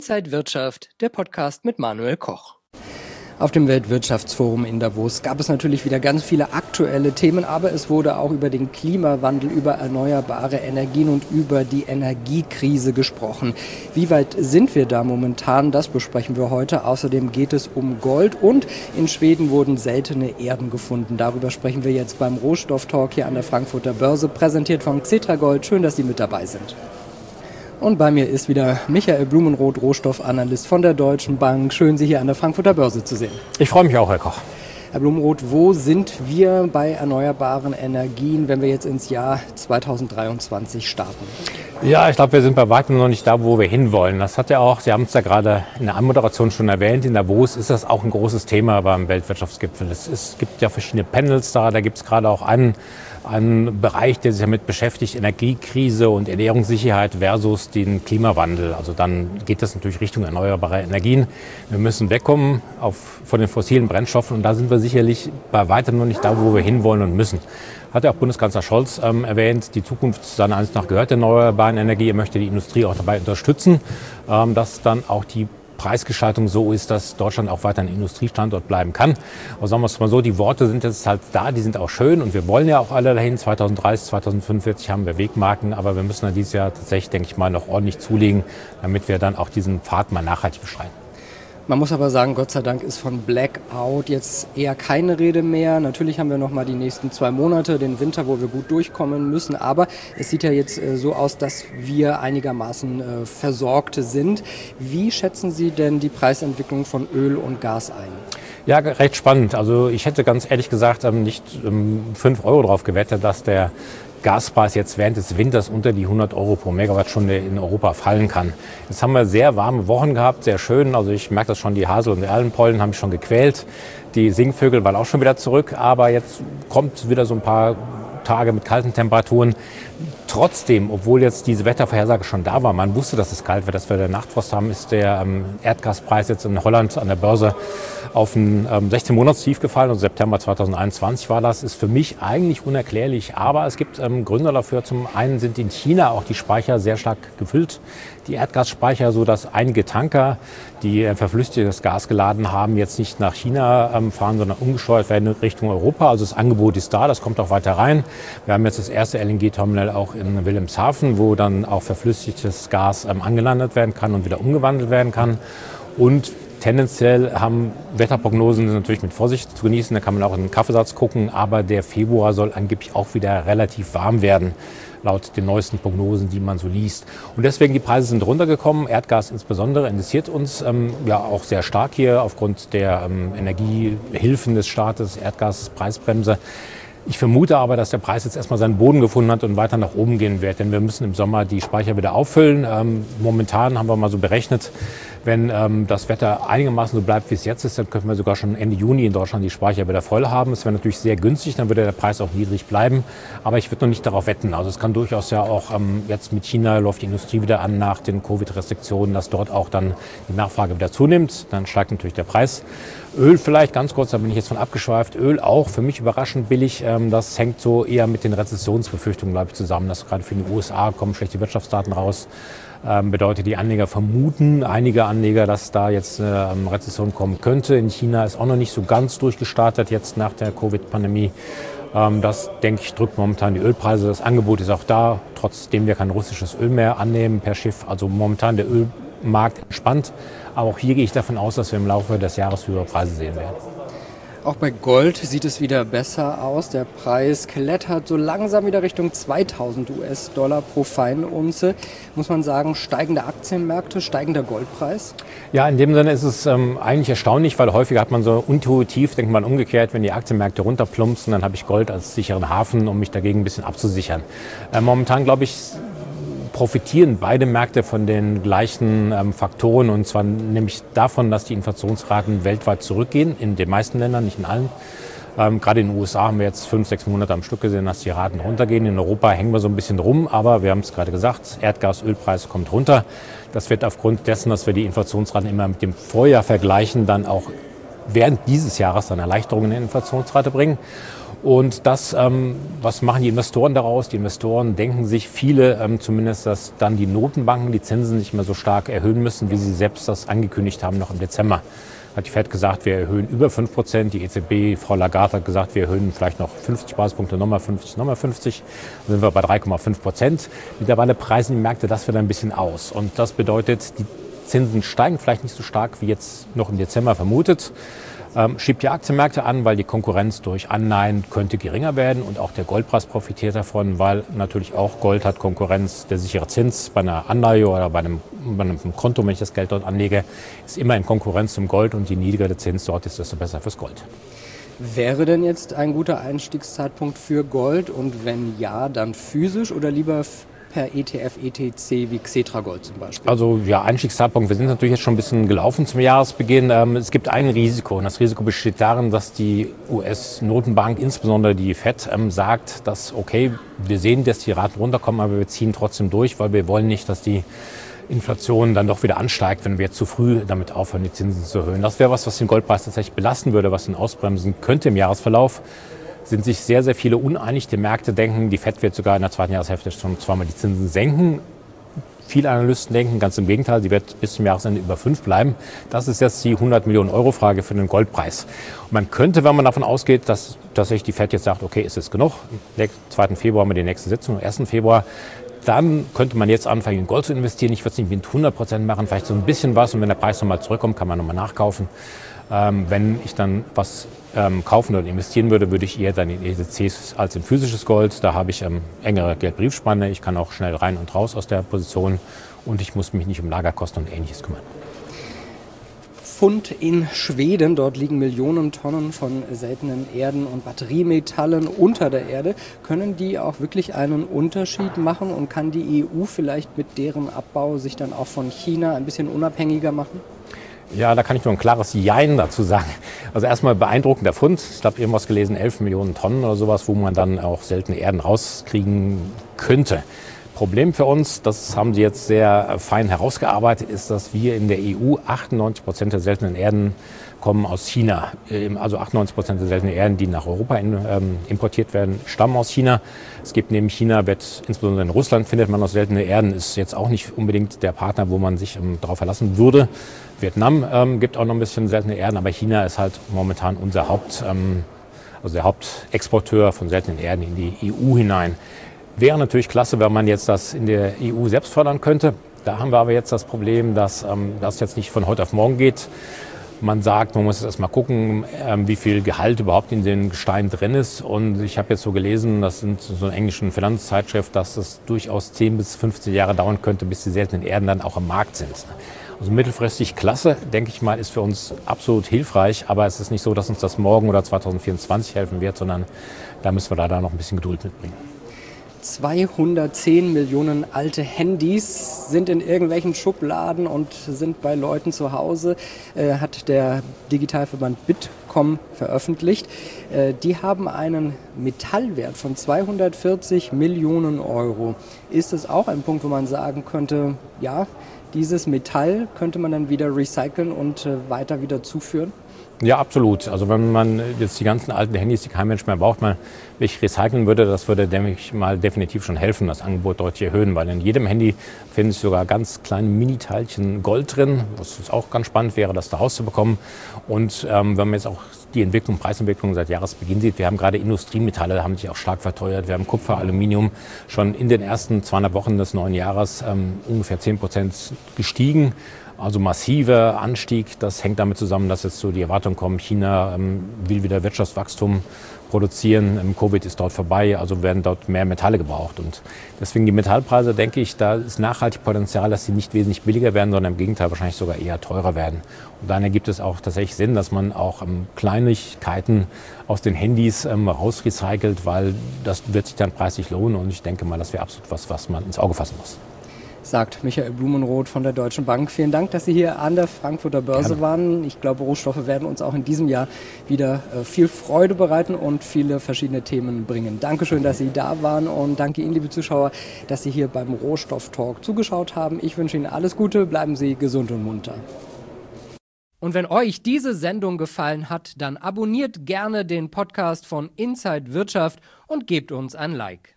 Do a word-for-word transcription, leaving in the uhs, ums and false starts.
Inside Wirtschaft, der Podcast mit Manuel Koch. Auf dem Weltwirtschaftsforum in Davos gab es natürlich wieder ganz viele aktuelle Themen, aber es wurde auch über den Klimawandel, über erneuerbare Energien und über die Energiekrise gesprochen. Wie weit sind wir da momentan? Das besprechen wir heute. Außerdem geht es um Gold und in Schweden wurden seltene Erden gefunden. Darüber sprechen wir jetzt beim Rohstofftalk hier an der Frankfurter Börse, präsentiert von Xetra Gold. Schön, dass Sie mit dabei sind. Und bei mir ist wieder Michael Blumenroth, Rohstoffanalyst von der Deutschen Bank. Schön, Sie hier an der Frankfurter Börse zu sehen. Ich freue mich auch, Herr Koch. Herr Blumenroth, wo sind wir bei erneuerbaren Energien, wenn wir jetzt ins Jahr zweitausenddreiundzwanzig starten? Ja, ich glaube, wir sind bei weitem noch nicht da, wo wir hinwollen. Das hat ja auch, Sie haben es ja gerade in der Anmoderation schon erwähnt, in Davos ist das auch ein großes Thema beim Weltwirtschaftsgipfel. Es, ist, es gibt ja verschiedene Panels da, da gibt es gerade auch einen, einen Bereich, der sich damit beschäftigt, Energiekrise und Ernährungssicherheit versus den Klimawandel. Also dann geht das natürlich Richtung erneuerbare Energien. Wir müssen wegkommen auf, von den fossilen Brennstoffen und da sind wir sicherlich bei weitem noch nicht da, wo wir hinwollen und müssen. Hat ja auch Bundeskanzler Scholz ähm, erwähnt, die Zukunft seiner Ansicht nach gehört der erneuerbaren Energie. Er möchte die Industrie auch dabei unterstützen, ähm, dass dann auch die Preisgestaltung so ist, dass Deutschland auch weiter ein Industriestandort bleiben kann. Aber sagen wir es mal so, die Worte sind jetzt halt da, die sind auch schön und wir wollen ja auch alle dahin. zweitausenddreißig, zweitausendfünfundvierzig haben wir Wegmarken, aber wir müssen dann dieses Jahr tatsächlich, denke ich mal, noch ordentlich zulegen, damit wir dann auch diesen Pfad mal nachhaltig beschreiten. Man muss aber sagen, Gott sei Dank ist von Blackout jetzt eher keine Rede mehr. Natürlich haben wir noch mal die nächsten zwei Monate, den Winter, wo wir gut durchkommen müssen. Aber es sieht ja jetzt äh, so aus, dass wir einigermaßen äh, versorgt sind. Wie schätzen Sie denn die Preisentwicklung von Öl und Gas ein? Ja, recht spannend. Also ich hätte ganz ehrlich gesagt ähm, nicht ähm, fünf Euro drauf gewettet, dass der Gaspreis jetzt während des Winters unter die hundert Euro pro Megawattstunde in Europa fallen kann. Jetzt haben wir sehr warme Wochen gehabt, sehr schön. Also ich merke das schon, die Hasel- und Erlenpollen haben mich schon gequält. Die Singvögel waren auch schon wieder zurück, aber jetzt kommt wieder so ein paar Tage mit kalten Temperaturen. Trotzdem, obwohl jetzt diese Wettervorhersage schon da war, man wusste, dass es kalt wird, dass wir den Nachtfrost haben, ist der ähm, Erdgaspreis jetzt in Holland an der Börse auf ein ähm, sechzehn-Monats-Tief gefallen. Also September zweitausendeinundzwanzig war das. Ist für mich eigentlich unerklärlich, aber es gibt ähm, Gründe dafür. Zum einen sind in China auch die Speicher sehr stark gefüllt, die Erdgasspeicher, so dass einige Tanker, die äh, verflüssigtes Gas geladen haben, jetzt nicht nach China ähm, fahren, sondern umgesteuert werden in Richtung Europa. Also das Angebot ist da, das kommt auch weiter rein. Wir haben jetzt das erste L N G-Terminal auch in Wilhelmshaven, wo dann auch verflüssigtes Gas ähm, angelandet werden kann und wieder umgewandelt werden kann. Und tendenziell haben Wetterprognosen natürlich mit Vorsicht zu genießen, da kann man auch in den Kaffeesatz gucken, aber der Februar soll angeblich auch wieder relativ warm werden, laut den neuesten Prognosen, die man so liest. Und deswegen die Preise sind runtergekommen, Erdgas insbesondere interessiert uns ähm, ja auch sehr stark hier aufgrund der ähm, Energiehilfen des Staates, Erdgaspreisbremse. Ich vermute aber, dass der Preis jetzt erstmal seinen Boden gefunden hat und weiter nach oben gehen wird, denn wir müssen im Sommer die Speicher wieder auffüllen. Ähm, momentan haben wir mal so berechnet, wenn ähm, das Wetter einigermaßen so bleibt, wie es jetzt ist, dann können wir sogar schon Ende Juni in Deutschland die Speicher wieder voll haben. Das wäre natürlich sehr günstig, dann würde der Preis auch niedrig bleiben. Aber ich würde noch nicht darauf wetten. Also es kann durchaus ja auch, ähm, jetzt mit China läuft die Industrie wieder an nach den Covid-Restriktionen, dass dort auch dann die Nachfrage wieder zunimmt. Dann steigt natürlich der Preis. Öl vielleicht ganz kurz, da bin ich jetzt von abgeschweift. Öl auch für mich überraschend billig. Ähm, das hängt so eher mit den Rezessionsbefürchtungen, glaube ich, zusammen. Dass gerade für die U S A kommen schlechte Wirtschaftsdaten raus. Ähm, bedeutet, die Anleger vermuten, einige Anleger, dass da jetzt eine ähm, Rezession kommen könnte. In China ist auch noch nicht so ganz durchgestartet, jetzt nach der Covid-Pandemie. Ähm, das, denke ich, drückt momentan die Ölpreise. Das Angebot ist auch da, trotzdem wir kein russisches Öl mehr annehmen per Schiff. Also momentan der Ölmarkt entspannt. Aber auch hier gehe ich davon aus, dass wir im Laufe des Jahres höhere Preise sehen werden. Auch bei Gold sieht es wieder besser aus. Der Preis klettert so langsam wieder Richtung zweitausend US-Dollar pro Feinunze. Muss man sagen, steigende Aktienmärkte, steigender Goldpreis? Ja, in dem Sinne ist es ähm, eigentlich erstaunlich, weil häufig hat man so intuitiv, denkt man umgekehrt, wenn die Aktienmärkte runterplumpsen, dann habe ich Gold als sicheren Hafen, um mich dagegen ein bisschen abzusichern. Äh, momentan, glaube ich, profitieren beide Märkte von den gleichen ähm, Faktoren, und zwar nämlich davon, dass die Inflationsraten weltweit zurückgehen, in den meisten Ländern, nicht in allen. Ähm, gerade in den U S A haben wir jetzt fünf, sechs Monate am Stück gesehen, dass die Raten runtergehen. In Europa hängen wir so ein bisschen rum, aber wir haben es gerade gesagt, Erdgas, Ölpreis kommt runter. Das wird aufgrund dessen, dass wir die Inflationsraten immer mit dem Vorjahr vergleichen, dann auch während dieses Jahres dann Erleichterungen in der Inflationsrate bringen. Und das, ähm, was machen die Investoren daraus? Die Investoren denken sich viele ähm, zumindest, dass dann die Notenbanken die Zinsen nicht mehr so stark erhöhen müssen, wie sie selbst das angekündigt haben noch im Dezember. Hat die Fed gesagt, wir erhöhen über fünf Prozent. Die E Z B, Frau Lagarde, hat gesagt, wir erhöhen vielleicht noch fünfzig Basispunkte, nochmal fünfzig, nochmal fünfzig. Dann sind wir bei drei Komma fünf Prozent. Mittlerweile preisen die Märkte das wieder ein bisschen aus. Und das bedeutet, die Zinsen steigen vielleicht nicht so stark wie jetzt noch im Dezember vermutet. Ähm, schiebt die Aktienmärkte an, weil die Konkurrenz durch Anleihen könnte geringer werden und auch der Goldpreis profitiert davon, weil natürlich auch Gold hat Konkurrenz. Der sichere Zins bei einer Anleihe oder bei einem, bei einem Konto, wenn ich das Geld dort anlege, ist immer in Konkurrenz zum Gold und je niedriger der Zins dort ist, desto besser fürs Gold. Wäre denn jetzt ein guter Einstiegszeitpunkt für Gold und wenn ja, dann physisch oder lieber per E T F, E T C wie Xetra Gold zum Beispiel? Also ja, Einstiegszeitpunkt. Wir sind natürlich jetzt schon ein bisschen gelaufen zum Jahresbeginn. Ähm, es gibt ein Risiko und das Risiko besteht darin, dass die U S-Notenbank, insbesondere die Fed, ähm, sagt, dass okay, wir sehen, dass die Raten runterkommen, aber wir ziehen trotzdem durch, weil wir wollen nicht, dass die Inflation dann doch wieder ansteigt, wenn wir zu früh damit aufhören, die Zinsen zu erhöhen. Das wäre was, was den Goldpreis tatsächlich belasten würde, was ihn ausbremsen könnte im Jahresverlauf. Sind sich sehr, sehr viele uneinig. Die Märkte denken, die Fed wird sogar in der zweiten Jahreshälfte schon zweimal die Zinsen senken. Viele Analysten denken ganz im Gegenteil, sie wird bis zum Jahresende über fünf bleiben. Das ist jetzt die hundert Millionen Euro Frage für den Goldpreis. Und man könnte, wenn man davon ausgeht, dass tatsächlich die Fed jetzt sagt, okay, ist es genug, am zweiten Februar haben wir die nächste Sitzung, am ersten Februar, dann könnte man jetzt anfangen, in Gold zu investieren. Ich würde es nicht mit hundert Prozent machen, vielleicht so ein bisschen was. Und wenn der Preis nochmal zurückkommt, kann man nochmal nachkaufen. Ähm, wenn ich dann was ähm, kaufen oder investieren würde, würde ich eher dann in E T Cs als in physisches Gold. Da habe ich ähm, engere Geldbriefspanne. Ich kann auch schnell rein und raus aus der Position. Und ich muss mich nicht um Lagerkosten und Ähnliches kümmern. Fund in Schweden. Dort liegen Millionen Tonnen von seltenen Erden und Batteriemetallen unter der Erde. Können die auch wirklich einen Unterschied machen und kann die E U vielleicht mit deren Abbau sich dann auch von China ein bisschen unabhängiger machen? Ja, da kann ich nur ein klares Jein dazu sagen. Also erstmal beeindruckender Fund. Ich habe irgendwas gelesen, elf Millionen Tonnen oder sowas, wo man dann auch seltene Erden rauskriegen könnte. Problem für uns, das haben Sie jetzt sehr fein herausgearbeitet, ist, dass wir in der E U achtundneunzig Prozent der seltenen Erden kommen aus China. Also achtundneunzig Prozent der seltenen Erden, die nach Europa in, ähm, importiert werden, stammen aus China. Es gibt neben China, wird, insbesondere in Russland findet man noch seltene Erden, ist jetzt auch nicht unbedingt der Partner, wo man sich ähm, darauf verlassen würde. Vietnam ähm, gibt auch noch ein bisschen seltene Erden, aber China ist halt momentan unser Haupt, ähm, also der Hauptexporteur von seltenen Erden in die E U hinein. Wäre natürlich klasse, wenn man jetzt das in der E U selbst fördern könnte. Da haben wir aber jetzt das Problem, dass ähm, das jetzt nicht von heute auf morgen geht. Man sagt, man muss jetzt erst mal gucken, ähm, wie viel Gehalt überhaupt in den Gesteinen drin ist. Und ich habe jetzt so gelesen, das sind so eine englische Finanzzeitschrift, dass es durchaus zehn bis fünfzehn Jahre dauern könnte, bis die seltenen Erden dann auch am Markt sind. Also mittelfristig klasse, denke ich mal, ist für uns absolut hilfreich. Aber es ist nicht so, dass uns das morgen oder zwanzig vierundzwanzig helfen wird, sondern da müssen wir da noch ein bisschen Geduld mitbringen. zweihundertzehn Millionen alte Handys sind in irgendwelchen Schubladen und sind bei Leuten zu Hause, äh, hat der Digitalverband Bitkom veröffentlicht. Äh, die haben einen Metallwert von zweihundertvierzig Millionen Euro. Ist es auch ein Punkt, wo man sagen könnte, ja, dieses Metall könnte man dann wieder recyceln und äh, weiter wieder zuführen? Ja, absolut. Also wenn man jetzt die ganzen alten Handys, die kein Mensch mehr braucht, mal wirklich recyceln würde, das würde, denke ich mal, definitiv schon helfen, das Angebot deutlich erhöhen, weil in jedem Handy finden sich sogar ganz kleine Mini-Teilchen Gold drin, was auch ganz spannend wäre, das da rauszubekommen. Und ähm, wenn man jetzt auch die Entwicklung, Preisentwicklung seit Jahresbeginn sieht, wir haben gerade Industriemetalle, haben sich auch stark verteuert. Wir haben Kupfer, Aluminium schon in den ersten zweihundert Wochen des neuen Jahres ähm, ungefähr zehn Prozent gestiegen. Also massiver Anstieg, das hängt damit zusammen, dass jetzt so die Erwartungen kommen, China ähm, will wieder Wirtschaftswachstum produzieren, ähm, Covid ist dort vorbei, also werden dort mehr Metalle gebraucht. Und deswegen die Metallpreise, denke ich, da ist nachhaltig Potenzial, dass sie nicht wesentlich billiger werden, sondern im Gegenteil wahrscheinlich sogar eher teurer werden. Und daher gibt es auch tatsächlich Sinn, dass man auch ähm, Kleinigkeiten aus den Handys ähm, rausrecycelt, weil das wird sich dann preislich lohnen und ich denke mal, das wäre absolut was, was man ins Auge fassen muss. Sagt Michael Blumenroth von der Deutschen Bank. Vielen Dank, dass Sie hier an der Frankfurter Börse Gerne. waren. Ich glaube, Rohstoffe werden uns auch in diesem Jahr wieder viel Freude bereiten und viele verschiedene Themen bringen. Dankeschön, dass Sie da waren und danke Ihnen, liebe Zuschauer, dass Sie hier beim Rohstoff-Talk zugeschaut haben. Ich wünsche Ihnen alles Gute, bleiben Sie gesund und munter. Und wenn euch diese Sendung gefallen hat, dann abonniert gerne den Podcast von Inside Wirtschaft und gebt uns ein Like.